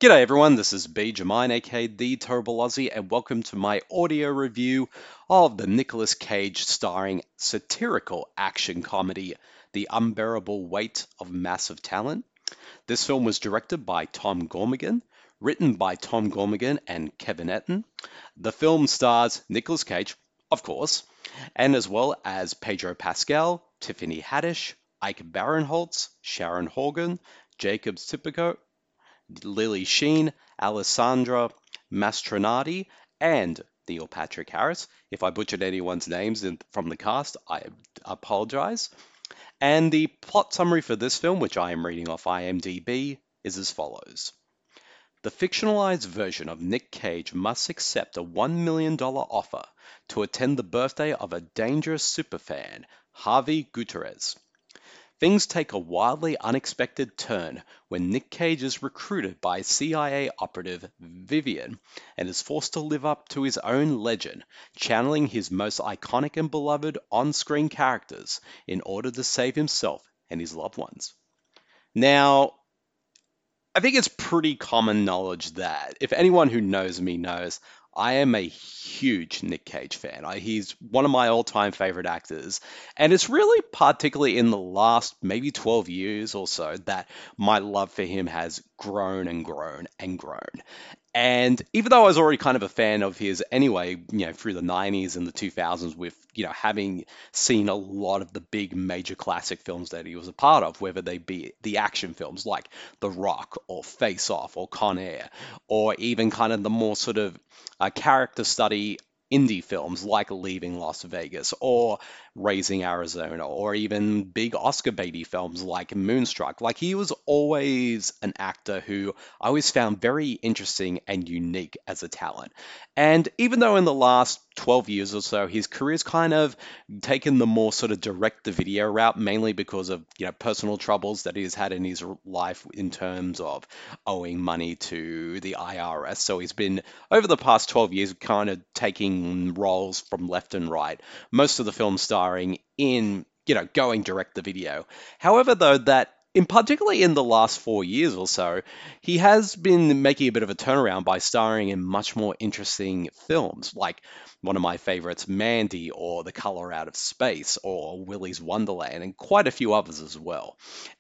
G'day everyone, this is B. Jermaine, aka The Terrible Aussie, and welcome to my audio review of the Nicolas Cage starring satirical action comedy, The Unbearable Weight of Massive Talent. This film was directed by Tom Gormigan, written by Tom Gormigan and Kevin Etten. The film stars Nicolas Cage, of course, and as well as Pedro Pascal, Tiffany Haddish, Ike Barinholtz, Sharon Horgan, Jacob Sipico, Lily Sheen, Alessandra Mastronardi, and Neil Patrick Harris. If I butchered anyone's names from the cast, I apologize. And the plot summary for this film, which I am reading off IMDb, is as follows. The fictionalized version of Nick Cage must accept a $1 million offer to attend the birthday of a dangerous superfan, Harvey Gutierrez. Things take a wildly unexpected turn when Nick Cage is recruited by CIA operative Vivian and is forced to live up to his own legend, channeling his most iconic and beloved on-screen characters in order to save himself and his loved ones. Now, I think it's pretty common knowledge that if anyone who knows me knows, I am a huge Nick Cage fan. He's one of my all-time favorite actors, and it's really particularly in the last maybe 12 years or so that my love for him has grown and grown and grown. And even though I was already kind of a fan of his anyway, through the 90s and the 2000s with, having seen a lot of the big major classic films that he was a part of, whether they be the action films like The Rock or Face Off or Con Air, or even kind of the more sort of character study indie films like Leaving Las Vegas or Raising Arizona, or even big Oscar baity films like Moonstruck. Like, he was always an actor who I always found very interesting and unique as a talent. And even though in the last 12 years or so, his career's kind of taken the more sort of direct to video route, mainly because of, personal troubles that he's had in his life in terms of owing money to the IRS. So he's been, over the past 12 years, kind of taking roles from left and right, most of the films starring in, going direct to video. However, though, that in particularly in the last 4 years or so, he has been making a bit of a turnaround by starring in much more interesting films, like one of my favorites, Mandy, or The Color Out of Space, or Willy's Wonderland, and quite a few others as well.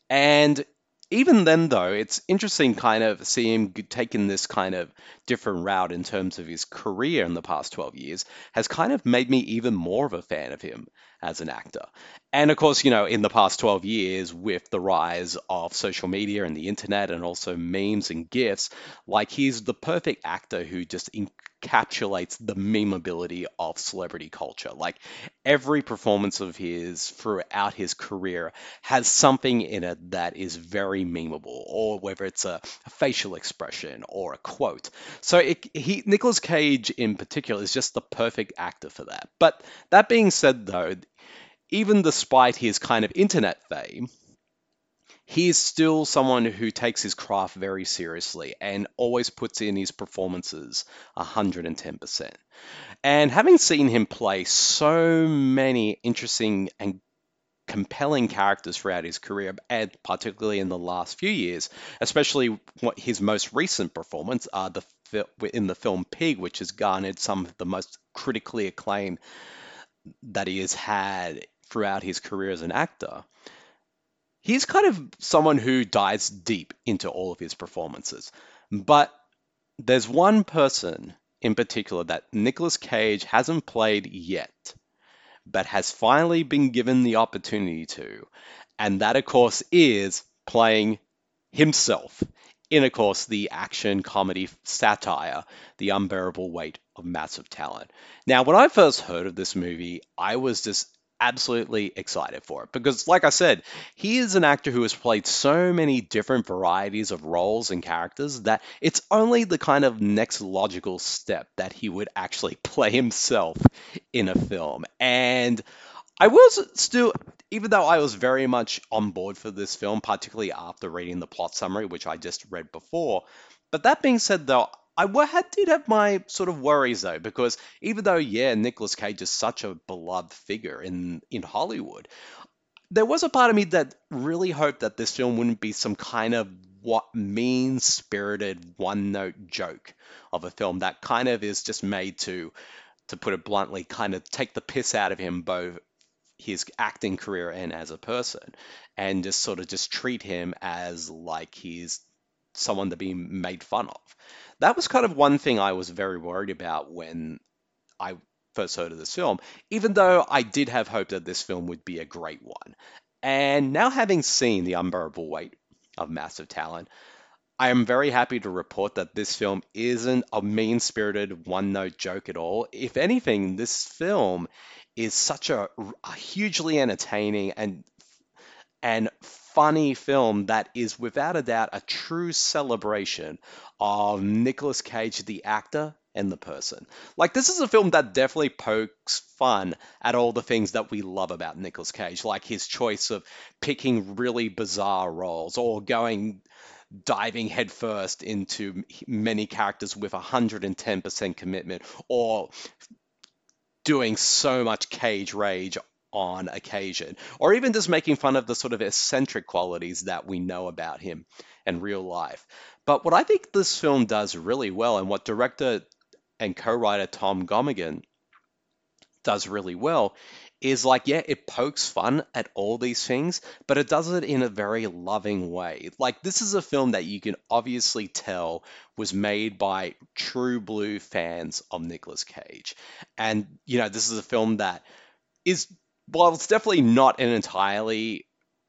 And even then, though, it's interesting kind of seeing him taking this kind of different route in terms of his career in the past 12 years has kind of made me even more of a fan of him as an actor. And of course, in the past 12 years, with the rise of social media and the internet and also memes and GIFs, like, he's the perfect actor who just encapsulates the memeability of celebrity culture. Like, every performance of his throughout his career has something in it that is very memeable, or whether it's a facial expression or a quote. So Nicolas Cage in particular is just the perfect actor for that. But that being said, though, even despite his kind of internet fame, he is still someone who takes his craft very seriously and always puts in his performances 110%. And having seen him play so many interesting and compelling characters throughout his career, and particularly in the last few years, especially what his most recent performance, in the film Pig, which has garnered some of the most critically acclaimed that he has had throughout his career as an actor. He's kind of someone who dives deep into all of his performances. But there's one person in particular that Nicolas Cage hasn't played yet, but has finally been given the opportunity to. And that, of course, is playing himself in, of course, the action comedy satire, The Unbearable Weight of Massive Talent. Now, when I first heard of this movie, I was just absolutely excited for it because, like I said, he is an actor who has played so many different varieties of roles and characters that it's only the kind of next logical step that he would actually play himself in a film. And I was still, even though I was very much on board for this film, particularly after reading the plot summary, which I just read before. But that being said, though, did have my sort of worries, though, because even though, yeah, Nicolas Cage is such a beloved figure in Hollywood, there was a part of me that really hoped that this film wouldn't be some kind of what mean-spirited one-note joke of a film that kind of is just made to put it bluntly, kind of take the piss out of him, both his acting career and as a person, and just sort of just treat him as like he's someone to be made fun of. That was kind of one thing I was very worried about when I first heard of this film, even though I did have hope that this film would be a great one. And now having seen The Unbearable Weight of Massive Talent, I am very happy to report that this film isn't a mean-spirited one-note joke at all. If anything, this film is such a hugely entertaining and funny film that is without a doubt a true celebration of Nicolas Cage, the actor and the person. Like, this is a film that definitely pokes fun at all the things that we love about Nicolas Cage, like his choice of picking really bizarre roles or going diving headfirst into many characters with 110% commitment, or doing so much cage rage on occasion, or even just making fun of the sort of eccentric qualities that we know about him in real life. But what I think this film does really well, and what director and co-writer Tom Gomigan does really well, is like, yeah, it pokes fun at all these things, but it does it in a very loving way. Like, this is a film that you can obviously tell was made by true blue fans of Nicolas Cage. And, this is a film that is, well, it's definitely not an entirely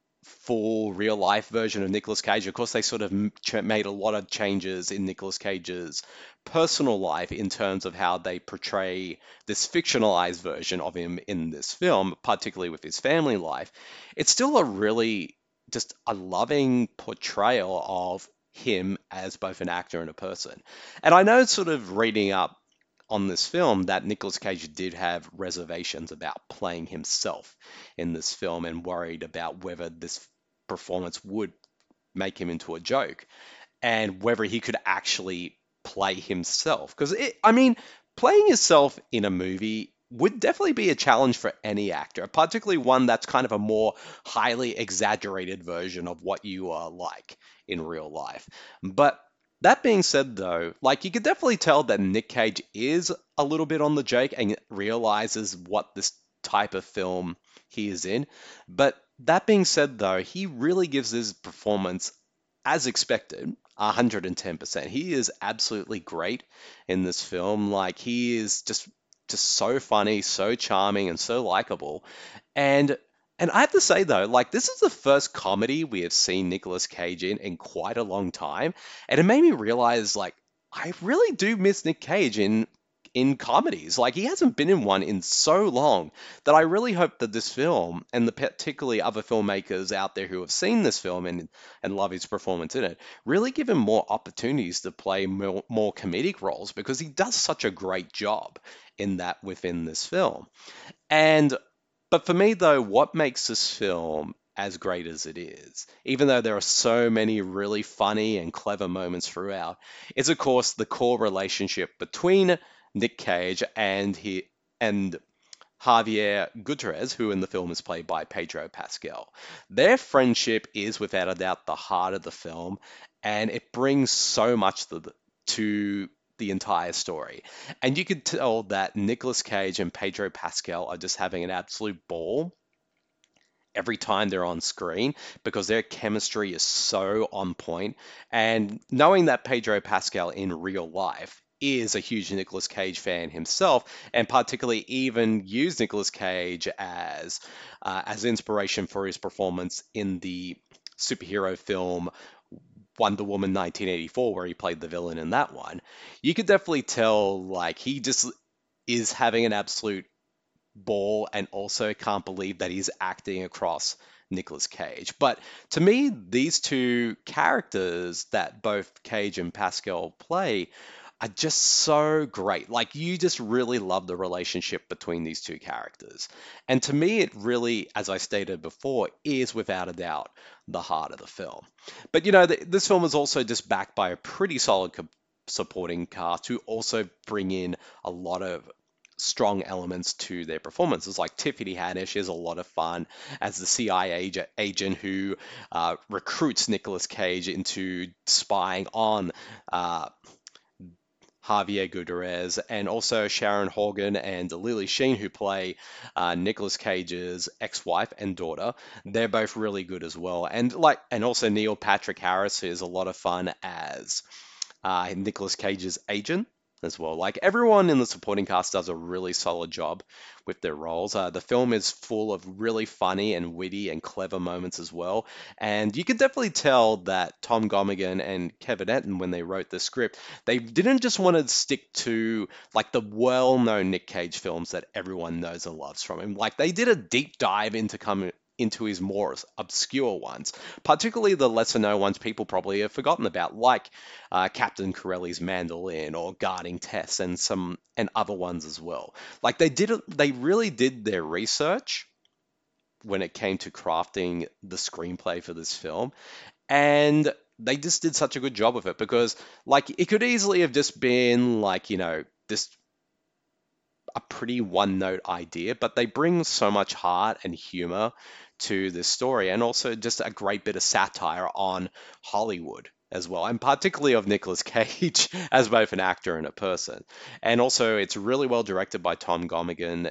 full real life version of Nicolas Cage. Of course, they sort of made a lot of changes in Nicolas Cage's personal life in terms of how they portray this fictionalized version of him in this film, particularly with his family life. It's still a really just a loving portrayal of him as both an actor and a person. And I know, sort of reading up on this film, that Nicolas Cage did have reservations about playing himself in this film and worried about whether this performance would make him into a joke and whether he could actually play himself. Because, I mean, playing yourself in a movie would definitely be a challenge for any actor, particularly one that's kind of a more highly exaggerated version of what you are like in real life. But that being said, though, like, you could definitely tell that Nick Cage is a little bit on the joke and realizes what this type of film he is in. But that being said, though, he really gives his performance, as expected, 110%. He is absolutely great in this film. Like, he is just so funny, so charming, and so likable. And and I have to say, though, like, this is the first comedy we have seen Nicolas Cage in quite a long time, and it made me realize, like, I really do miss Nick Cage in comedies. Like, he hasn't been in one in so long that I really hope that this film, and the particularly other filmmakers out there who have seen this film and love his performance in it, really give him more opportunities to play more comedic roles, because he does such a great job in that within this film. And but for me, though, what makes this film as great as it is, even though there are so many really funny and clever moments throughout, is of course the core relationship between Nick Cage and Javier Gutierrez, who in the film is played by Pedro Pascal. Their friendship is without a doubt the heart of the film, and it brings so much to the entire story. And you could tell that Nicolas Cage and Pedro Pascal are just having an absolute ball every time they're on screen, because their chemistry is so on point. And knowing that Pedro Pascal in real life is a huge Nicolas Cage fan himself, and particularly even used Nicolas Cage as inspiration for his performance in the superhero film Wonder Woman 1984, where he played the villain in that one, you could definitely tell, like, he just is having an absolute ball and also can't believe that he's acting across Nicolas Cage. But to me, these two characters that both Cage and Pascal play are just so great. Like, you just really love the relationship between these two characters. And to me, it really, as I stated before, is without a doubt the heart of the film. But this film is also just backed by a pretty solid supporting cast who also bring in a lot of strong elements to their performances. Like Tiffany Haddish is a lot of fun as the agent who recruits Nicolas Cage into spying on uh, Javier Gutierrez, and also Sharon Horgan and Lily Sheen, who play Nicolas Cage's ex-wife and daughter. They're both really good as well. And also Neil Patrick Harris is a lot of fun as Nicolas Cage's agent as well. Like everyone in the supporting cast does a really solid job with their roles. The film is full of really funny and witty and clever moments as well. And you can definitely tell that Tom Gomigan and Kevin Etten, when they wrote the script, they didn't just want to stick to like the well-known Nick Cage films that everyone knows and loves from him. Like they did a deep dive into his more obscure ones, particularly the lesser known ones people probably have forgotten about, like Captain Corelli's Mandolin or Guarding Tess and other ones as well. Like they really did their research when it came to crafting the screenplay for this film, and they just did such a good job of it because like it could easily have just been like this a pretty one note idea, but they bring so much heart and humor to this story, and also just a great bit of satire on Hollywood as well, and particularly of Nicolas Cage as both an actor and a person. And also, it's really well directed by Tom Gomigan,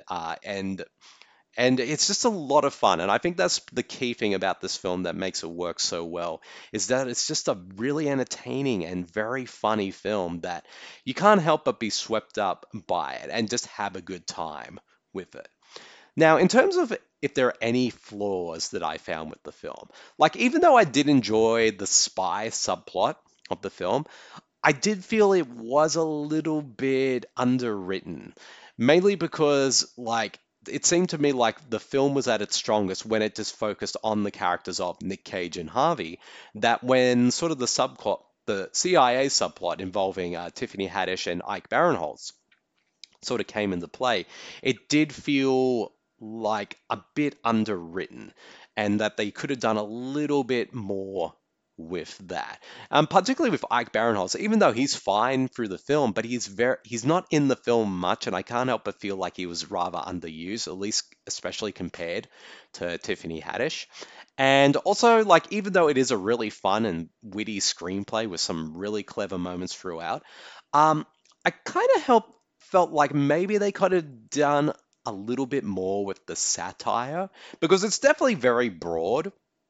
and it's just a lot of fun. And I think that's the key thing about this film that makes it work so well, is that it's just a really entertaining and very funny film that you can't help but be swept up by it and just have a good time with it. Now, in terms of if there are any flaws that I found with the film, like even though I did enjoy the spy subplot of the film, I did feel it was a little bit underwritten, mainly because like it seemed to me like the film was at its strongest when it just focused on the characters of Nick Cage and Harvey. That when sort of the CIA subplot involving Tiffany Haddish and Ike Barinholtz sort of came into play, it did feel like a bit underwritten and that they could have done a little bit more with that. Particularly with Ike Barinholtz, even though he's fine through the film, but he's not in the film much, and I can't help but feel like he was rather underused, at least especially compared to Tiffany Haddish. And also, like, even though it is a really fun and witty screenplay with some really clever moments throughout, I kind of felt like maybe they could have done a little bit more with the satire because it's definitely very broad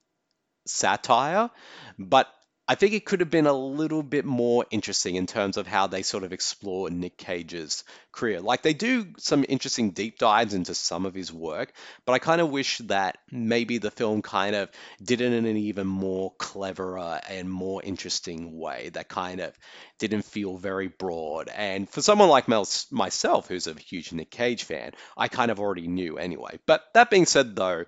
satire, but I think it could have been a little bit more interesting in terms of how they sort of explore Nick Cage's career. Like they do some interesting deep dives into some of his work, but I kind of wish that maybe the film kind of did it in an even more cleverer and more interesting way that kind of didn't feel very broad. And for someone like myself, who's a huge Nick Cage fan, I kind of already knew anyway. But that being said, though,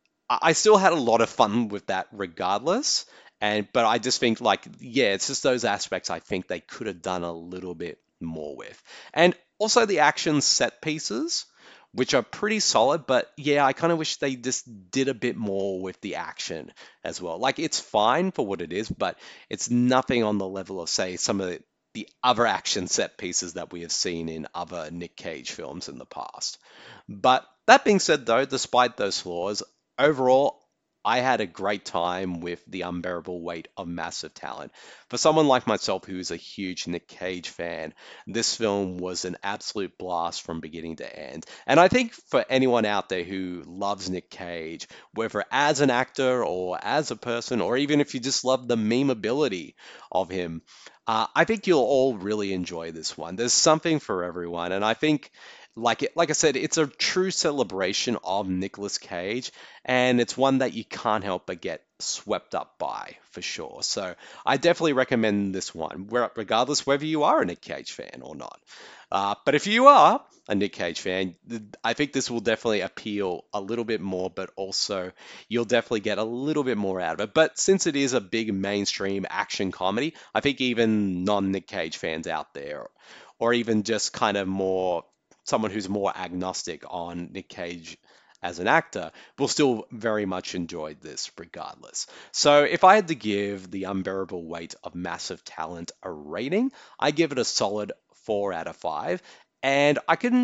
I still had a lot of fun with that regardless. But I just think like, yeah, it's just those aspects I think they could have done a little bit more with. And also the action set pieces, which are pretty solid, but yeah, I kind of wish they just did a bit more with the action as well. Like it's fine for what it is, but it's nothing on the level of, say, some of the other action set pieces that we have seen in other Nick Cage films in the past. But that being said, though, despite those flaws, overall, I had a great time with The Unbearable Weight of Massive Talent. For someone like myself who's a huge Nick Cage fan, this film was an absolute blast from beginning to end. And I think for anyone out there who loves Nick Cage, whether as an actor or as a person, or even if you just love the memeability of him, I think you'll all really enjoy this one. There's something for everyone, and I think like I said, it's a true celebration of Nicolas Cage, and it's one that you can't help but get swept up by for sure. So I definitely recommend this one, regardless whether you are a Nick Cage fan or not. But if you are a Nick Cage fan, I think this will definitely appeal a little bit more, but also you'll definitely get a little bit more out of it. But since it is a big mainstream action comedy, I think even non-Nick Cage fans out there, or even just kind of more someone who's more agnostic on Nick Cage as an actor will still very much enjoy this regardless. So if I had to give The Unbearable Weight of Massive Talent a rating, I give it a solid 4 out of 5. And I can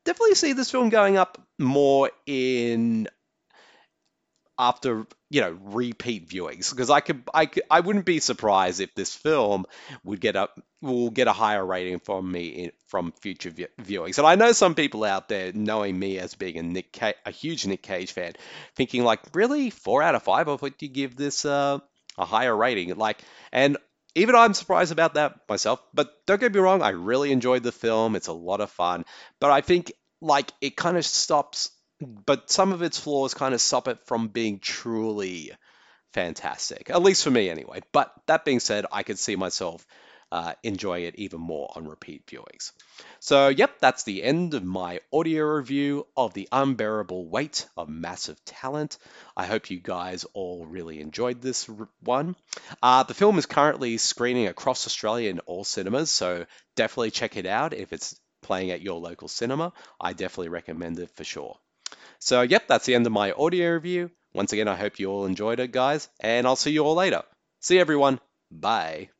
definitely see this film going up more in after repeat viewings because I wouldn't be surprised if this film would get up will get a higher rating from me from future viewings. And I know some people out there knowing me as being a huge Nick Cage fan, thinking like, really, 4 out of 5? I would you give this a higher rating? Like, and even I'm surprised about that myself. But don't get me wrong, I really enjoyed the film. It's a lot of fun, but I think like it kind of stops but some of its flaws kind of stop it from being truly fantastic, at least for me anyway. But that being said, I could see myself enjoying it even more on repeat viewings. So, yep, that's the end of my audio review of The Unbearable Weight of Massive Talent. I hope you guys all really enjoyed this one. The film is currently screening across Australia in all cinemas, so definitely check it out if it's playing at your local cinema. I definitely recommend it for sure. So, yep, that's the end of my audio review. Once again, I hope you all enjoyed it, guys, and I'll see you all later. See you, everyone. Bye.